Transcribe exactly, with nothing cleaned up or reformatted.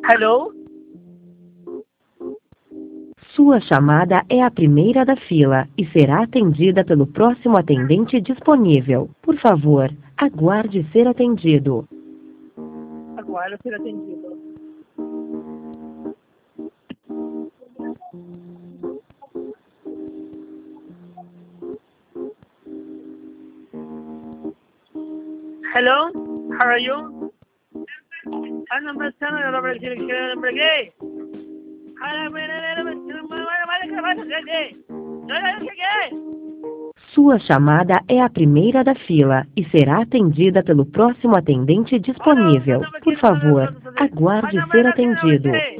Hello? Sua chamada é a primeira da fila e será atendida pelo próximo atendente disponível. Por favor, aguarde ser atendido. Aguarda ser atendido. Hello? How are you? Ano ba sana na ba sila sila ng brigay? Ano ba na na ba sila mga mga mga Sua chamada é a primeira da fila e será atendida pelo próximo atendente disponível. Por favor, aguarde ser atendido.